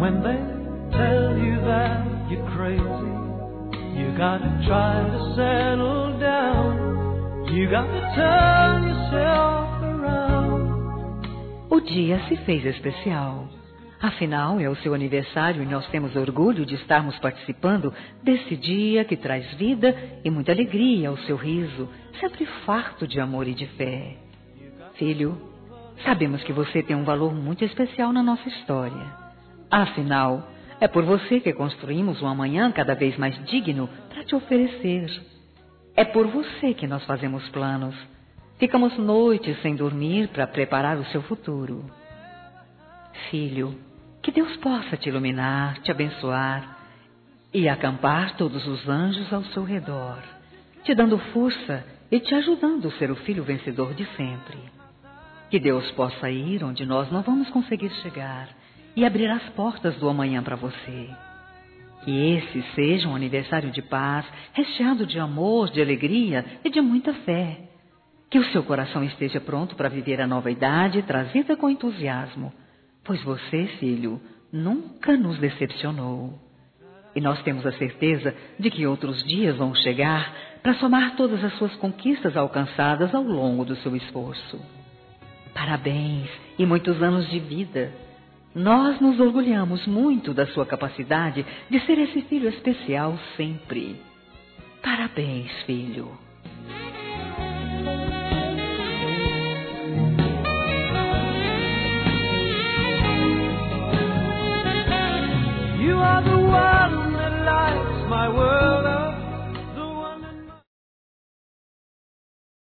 when they tell you that you're crazy, you gotta try to settle down. You gotta turn yourself around. O dia se fez especial. Afinal, é o seu aniversário e nós temos orgulho de estarmos participando desse dia que traz vida e muita alegria ao seu riso, sempre farto de amor e de fé. Filho, sabemos que você tem um valor muito especial na nossa história. Afinal, é por você que construímos um amanhã cada vez mais digno para te oferecer. É por você que nós fazemos planos. Ficamos noites sem dormir para preparar o seu futuro. Filho, que Deus possa te iluminar, te abençoar e acampar todos os anjos ao seu redor, te dando força e te ajudando a ser o filho vencedor de sempre. Que Deus possa ir onde nós não vamos conseguir chegar e abrir as portas do amanhã para você. Que esse seja um aniversário de paz, recheado de amor, de alegria e de muita fé. Que o seu coração esteja pronto para viver a nova idade trazida com entusiasmo, pois você, filho, nunca nos decepcionou. E nós temos a certeza de que outros dias vão chegar para somar todas as suas conquistas alcançadas ao longo do seu esforço. Parabéns e muitos anos de vida. Nós nos orgulhamos muito da sua capacidade de ser esse filho especial sempre. Parabéns, filho.